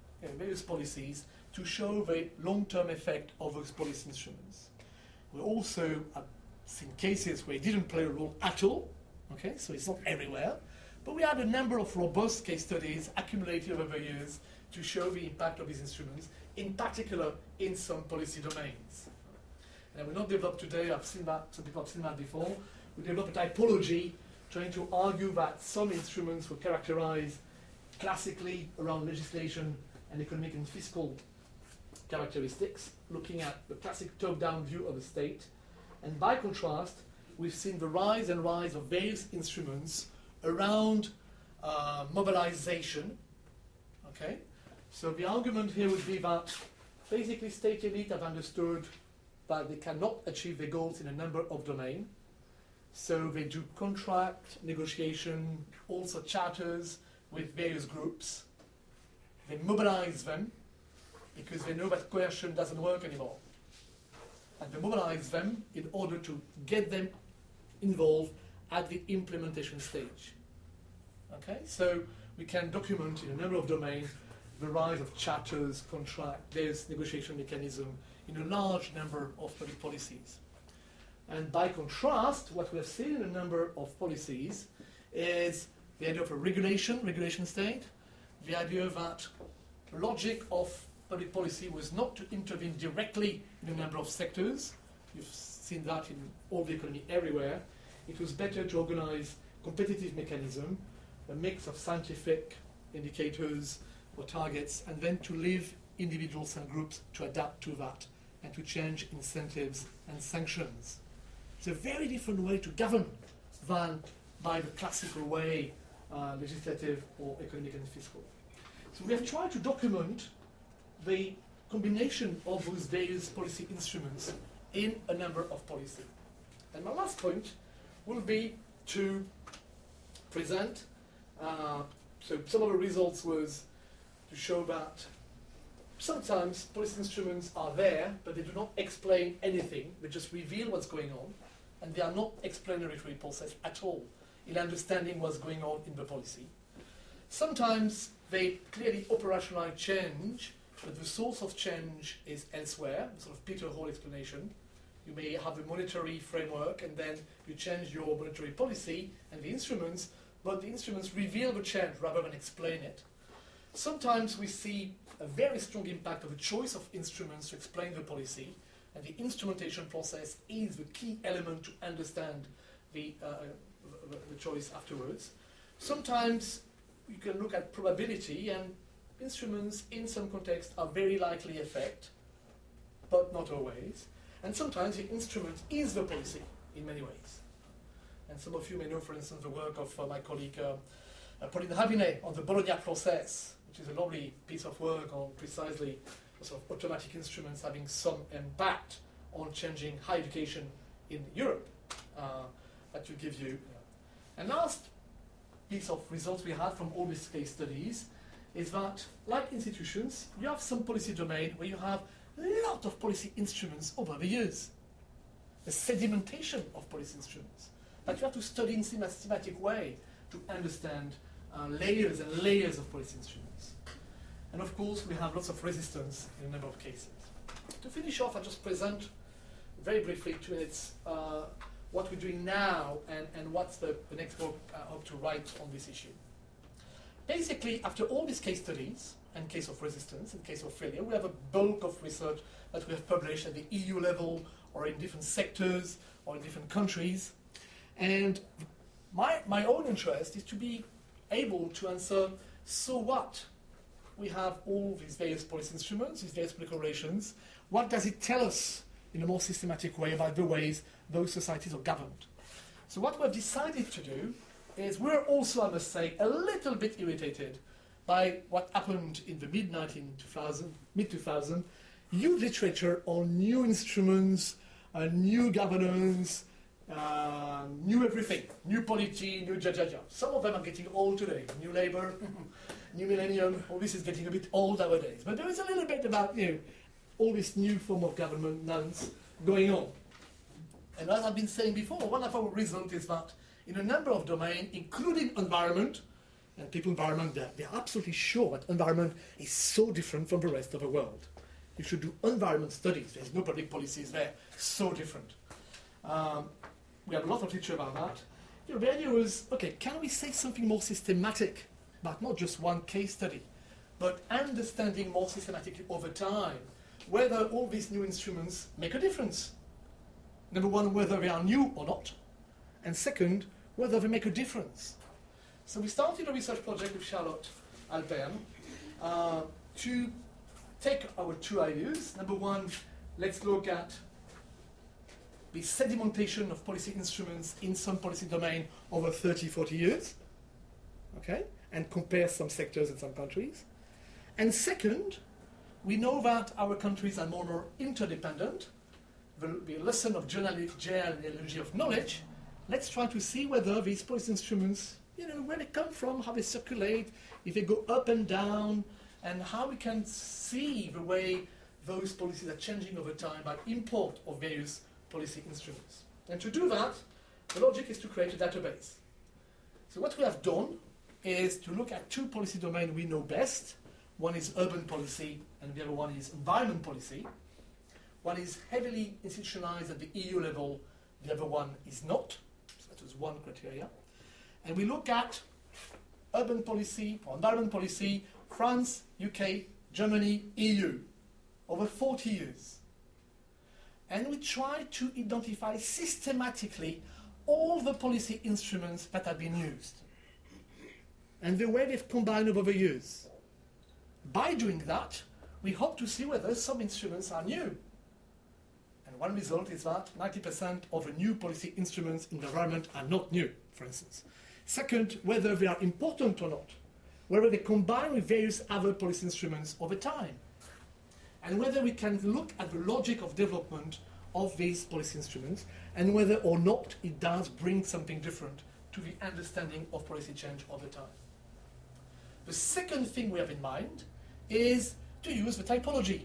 policies to show the long-term effect of those policy instruments. We also have seen cases where it didn't play a role at all, okay, so it's not everywhere, but we had a number of robust case studies accumulated over the years to show the impact of these instruments, in particular in some policy domains. And I will not develop today, I've seen that, some people have seen that before. We developed a typology trying to argue that some instruments were characterized classically around legislation and economic and fiscal characteristics, looking at the classic top-down view of the state. And by contrast, we've seen the rise of various instruments around mobilization. Okay? So the argument here would be that basically state elite have understood that they cannot achieve their goals in a number of domains. So they do contract, negotiation, also charters with various groups. They mobilize them because they know that coercion doesn't work anymore. And they mobilize them in order to get them involved at the implementation stage. Okay, so we can document in a number of domains the rise of charters, contract, various negotiation mechanisms in a large number of public policies. And by contrast, what we have seen in a number of policies is the idea of a regulation state, the idea that the logic of public policy was not to intervene directly in a number of sectors, you've seen that in all the economy everywhere, it was better to organize competitive mechanism, a mix of scientific indicators or targets, and then to leave individuals and groups to adapt to that and to change incentives and sanctions. It's a very different way to govern than by the classical way, legislative or economic and fiscal. So we have tried to document the combination of those various policy instruments in a number of policies. And my last point will be to present, so some of the results was to show that sometimes policy instruments are there, but they do not explain anything. They just reveal what's going on, and they are not explanatory process at all in understanding what's going on in the policy. Sometimes they clearly operationalize change, but the source of change is elsewhere, sort of Peter Hall explanation. You may have a monetary framework, and then you change your monetary policy and the instruments, but the instruments reveal the change rather than explain it. Sometimes we see a very strong impact of the choice of instruments to explain the policy, and the instrumentation process is the key element to understand the choice afterwards. Sometimes you can look at probability, and instruments in some contexts are very likely effect, but not always. And sometimes the instrument is the policy in many ways. And some of you may know, for instance, the work of my colleague Pauline Ravinet on the Bologna process, which is a lovely piece of work on precisely sort of automatic instruments having some impact on changing higher education in Europe, that will give you. And last piece of results we had from all these case studies is that, like institutions, you have some policy domain where you have a lot of policy instruments over the years. A sedimentation of policy instruments that you have to study in a systematic way to understand layers and layers of policy instruments. And of course, we have lots of resistance in a number of cases. To finish off, I'll just present very briefly, 2 minutes, what we're doing now and what's the next book I hope to write on this issue. Basically, after all these case studies, and case of resistance and case of failure, we have a bulk of research that we have published at the EU level or in different sectors or in different countries. And my own interest is to be able to answer, so what? We have all these various policy instruments, these various political relations. What does it tell us in a more systematic way about the ways those societies are governed? So what we've decided to do is we're also, I must say, a little bit irritated by what happened in the mid-2000s, huge literature on new instruments, new governance, new everything, new polity, new ja. Some of them are getting old today. New Labour, new millennium, all this is getting a bit old nowadays. But there is a little bit about all this new form of governance going on. And as I've been saying before, one of our results is that in a number of domains, including environment, and people environment, they're absolutely sure that environment is so different from the rest of the world. You should do environment studies. There's no public policies there. So different. We have a lot of literature about that. The idea was, okay, can we say something more systematic about not just one case study, but understanding more systematically over time whether all these new instruments make a difference. Number one, whether they are new or not. And second, whether they make a difference. So we started a research project with Charlotte Alpern to take our 2 ideas. Number one, let's look at the sedimentation of policy instruments in some policy domain over 30, 40 years, okay, and compare some sectors in some countries. And second, we know that our countries are more and more interdependent. The lesson of genealogy of knowledge, let's try to see whether these policy instruments, where they come from, how they circulate, if they go up and down, and how we can see the way those policies are changing over time by import of various policy instruments. And to do that, the logic is to create a database. So what we have done is to look at 2 policy domains we know best. One is urban policy, and the other one is environment policy. One is heavily institutionalized at the EU level, the other one is not. So that was one criteria. And we look at urban policy or environment policy, France, UK, Germany, EU, over 40 years. and we try to identify systematically all the policy instruments that have been used and the way they've combined over the years. By doing that, we hope to see whether some instruments are new. And one result is that 90% of the new policy instruments in the environment are not new, for instance. Second, whether they are important or not, whether they combine with various other policy instruments over time, and whether we can look at the logic of development of these policy instruments, and whether or not it does bring something different to the understanding of policy change over time. The second thing we have in mind is to use the typology.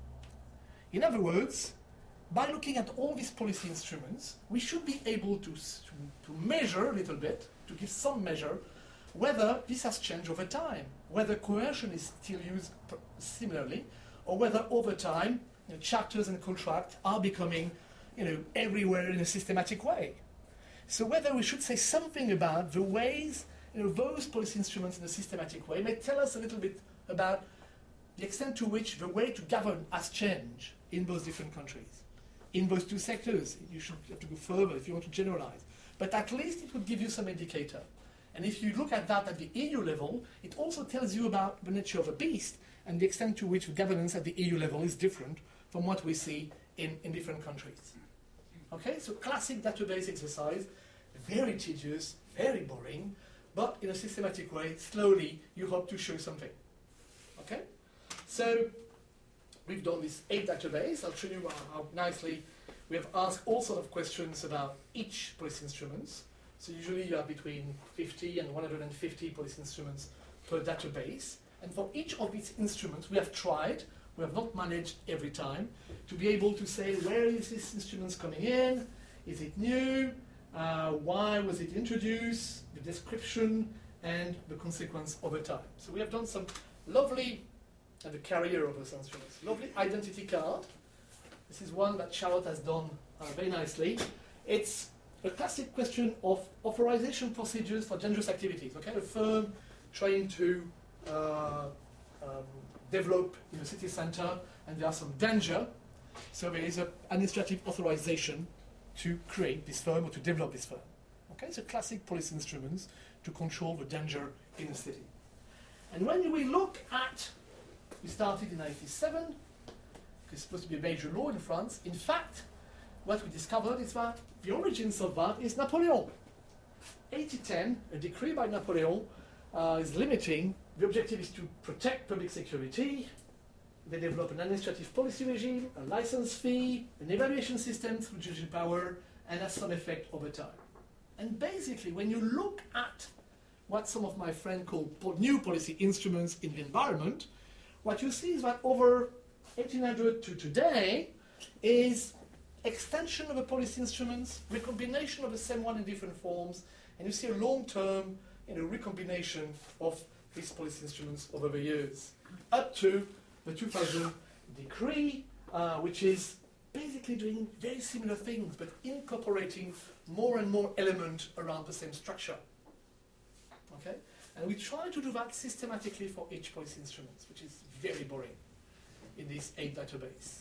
In other words, by looking at all these policy instruments, we should be able to measure a little bit, to give some measure, whether this has changed over time, whether coercion is still used similarly, or whether over time chapters and contracts are becoming everywhere in a systematic way. So whether we should say something about the ways those policy instruments in a systematic way may tell us a little bit about the extent to which the way to govern has changed in those different countries, in those two sectors. You have to go further if you want to generalize. But at least it would give you some indicator. And if you look at that at the EU level, it also tells you about the nature of a beast and the extent to which governance at the EU level is different from what we see in different countries. Okay, so classic database exercise, very tedious, very boring, but in a systematic way, slowly, you hope to show something. Okay? So, we've done this 8 database. I'll show you how nicely we have asked all sorts of questions about each policy instruments. So usually you have between 50 and 150 policy instruments per database. And for each of these instruments, we have tried, we have not managed every time, to be able to say, where is this instrument coming in? Is it new? Why was it introduced? The description and the consequence over time. So we have done some lovely, and the carrier of those instruments, lovely identity card. This is one that Charlotte has done very nicely. It's a classic question of authorization procedures for dangerous activities. Okay, a firm trying to develop in a city center, and there are some danger. So there is an administrative authorization to create this firm or to develop this firm. Okay, so classic policy instruments to control the danger in a city. And when we look at, we started in 1997, it's supposed to be a major law in France. In fact, what we discovered is that the origins of that is Napoleon. 1810, a decree by Napoleon is limiting. The objective is to protect public security. They develop an administrative policy regime, a license fee, an evaluation system through judicial power, and has some effect over time. And basically, when you look at what some of my friends call new policy instruments in the environment, what you see is that over 1800 to today is extension of the policy instruments, recombination of the same one in different forms, and you see a long-term recombination of these policy instruments over the years, up to the 2000 decree, which is basically doing very similar things, but incorporating more and more elements around the same structure. Okay? And we try to do that systematically for each policy instrument, which is very boring in this 8 database.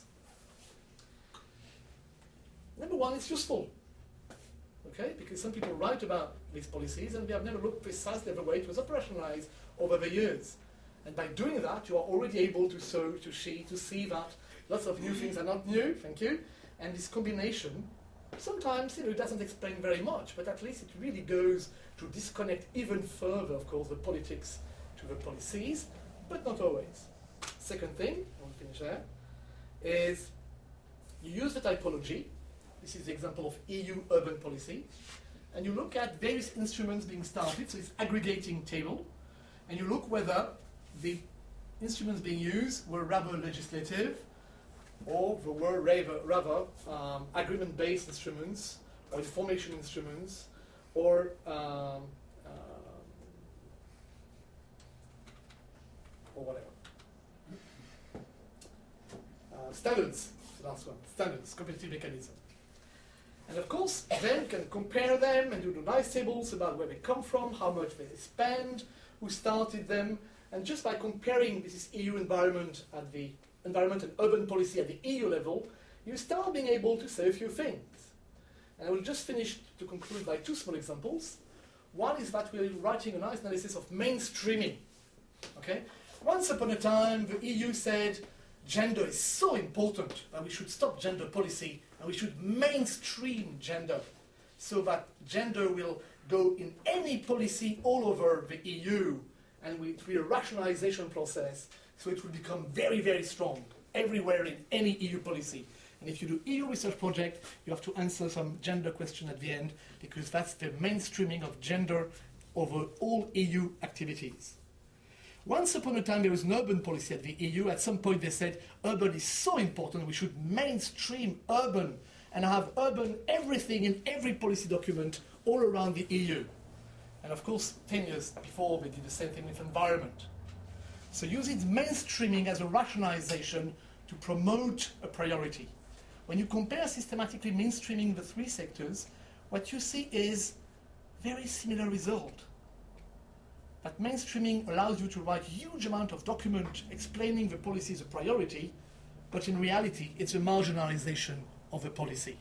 Number one, it's useful. Okay? Because some people write about these policies and we have never looked precisely at the way it was operationalized over the years. And by doing that, you are already able to see that lots of new things are not new, thank you, and this combination, sometimes it doesn't explain very much, but at least it really goes to disconnect even further, of course, the politics to the policies, but not always. Second thing, I'll finish there, is you use the typology. This is the example of EU urban policy, and you look at various instruments being started, so it's aggregating table, and you look whether the instruments being used were rather legislative or they were rather agreement-based instruments or information instruments or whatever. Standards, the last one. Standards, competitive mechanism. And of course, then you can compare them and do the nice tables about where they come from, how much they spend, who started them, and just by comparing this EU environment and urban policy at the EU level, you start being able to say a few things. And I will just finish to conclude by two small examples. One is that we're writing a nice analysis of mainstreaming. Okay? Once upon a time, the EU said gender is so important that we should stop gender policy and we should mainstream gender so that gender will go in any policy all over the EU, and it will be a rationalization process, so it will become very, very strong everywhere in any EU policy. And if you do EU research project, you have to answer some gender question at the end, because that's the mainstreaming of gender over all EU activities. Once upon a time, there was an urban policy at the EU. At some point, they said urban is so important, we should mainstream urban and have urban everything in every policy document all around the EU. And of course, 10 years before, they did the same thing with environment. So using mainstreaming as a rationalization to promote a priority. When you compare systematically mainstreaming the three sectors, what you see is very similar result. But mainstreaming allows you to write huge amount of document explaining the policy as a priority, but in reality, it's a marginalization of the policy.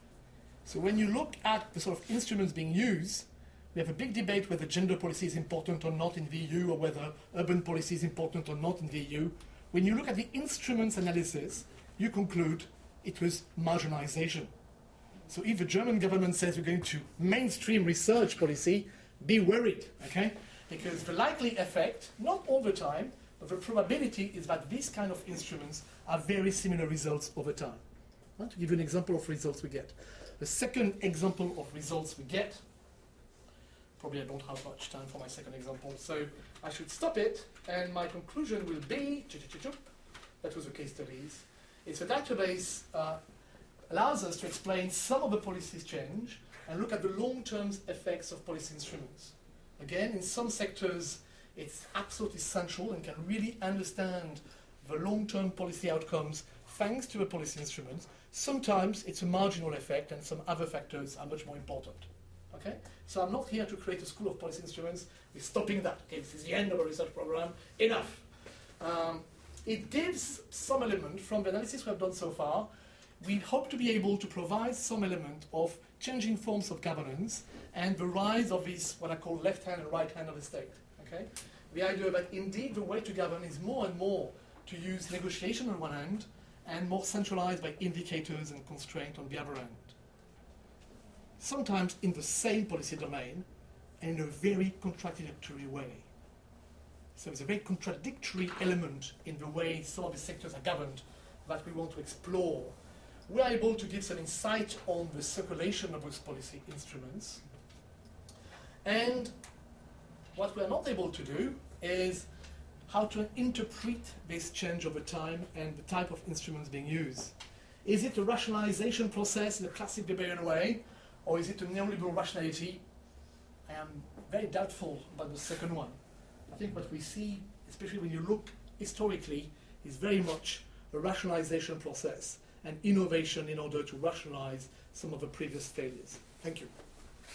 So when you look at the sort of instruments being used, we have a big debate whether gender policy is important or not in the EU, or whether urban policy is important or not in the EU. When you look at the instruments analysis, you conclude it was marginalization. So if the German government says we're going to mainstream research policy, be worried, okay? Because the likely effect, not all the time, but the probability is that these kind of instruments have very similar results over time. To give you an example of results we get. The second example of results we get, probably I don't have much time for my second example, so I should stop it, and my conclusion will be, that was the case studies, it's a database allows us to explain some of the policies change and look at the long-term effects of policy instruments. Again, in some sectors, it's absolutely essential and can really understand the long-term policy outcomes thanks to the policy instruments. Sometimes it's a marginal effect and some other factors are much more important. Okay? So I'm not here to create a school of policy instruments. We're stopping that. Okay, this is the end of a research program. Enough. It gives some element from the analysis we have done so far. We hope to be able to provide some element of changing forms of governance and the rise of this, what I call left hand and right hand of the state. Okay? The idea that indeed the way to govern is more and more to use negotiation on one hand and more centralized by indicators and constraint on the other hand. Sometimes in the same policy domain and in a very contradictory way. So there's a very contradictory element in the way some of the sectors are governed that we want to explore. We are able to give some insight on the circulation of those policy instruments. And what we are not able to do is how to interpret this change over time and the type of instruments being used. Is it a rationalization process in a classic Weberian way, or is it a neoliberal rationality? I am very doubtful about the second one. I think what we see, especially when you look historically, is very much a rationalization process and innovation in order to rationalize some of the previous failures. Thank you.